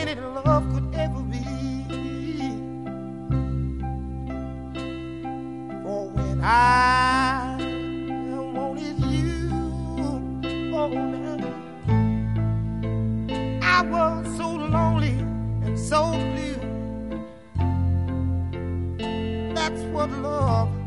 any love could ever be. For when I wanted you, oh now, I was so lonely and so blue. That's what love